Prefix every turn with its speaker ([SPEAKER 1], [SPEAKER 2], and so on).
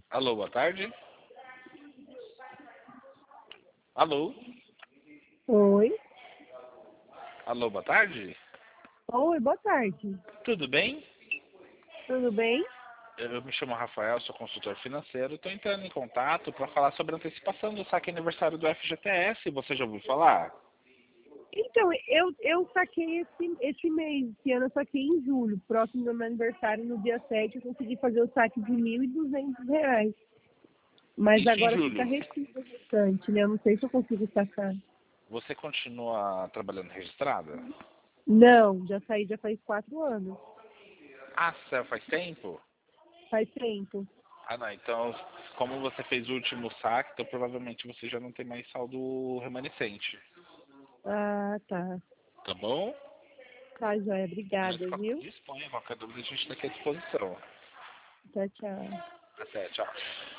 [SPEAKER 1] Alô, boa tarde. Alô?
[SPEAKER 2] Oi.
[SPEAKER 1] Alô, boa tarde.
[SPEAKER 2] Oi, boa tarde.
[SPEAKER 1] Tudo bem?
[SPEAKER 2] Tudo bem?
[SPEAKER 1] Eu me chamo Rafael, sou consultor financeiro. Estou entrando em contato para falar sobre a antecipação do saque aniversário do FGTS. Você já ouviu falar?
[SPEAKER 2] Então, eu saquei esse mês, esse ano eu saquei em julho. Próximo do meu aniversário, no dia 7, eu consegui fazer o saque de R$ 1.200. Mas
[SPEAKER 1] Isso em
[SPEAKER 2] agora fica
[SPEAKER 1] julho.
[SPEAKER 2] retido o restante, né? Eu não sei se eu consigo sacar.
[SPEAKER 1] Você continua trabalhando registrada?
[SPEAKER 2] Não, já saí já faz 4 anos.
[SPEAKER 1] Ah, faz tempo?
[SPEAKER 2] Faz tempo.
[SPEAKER 1] Ah, não. Então, como você fez o último saque, então provavelmente você já não tem mais saldo remanescente.
[SPEAKER 2] Ah, tá.
[SPEAKER 1] Tá bom?
[SPEAKER 2] Tá, joia.
[SPEAKER 1] Mas
[SPEAKER 2] Obrigada, viu?
[SPEAKER 1] disponha, qualquer dúvida a gente está aqui à disposição.
[SPEAKER 2] Tchau, tchau.
[SPEAKER 1] Até, tchau.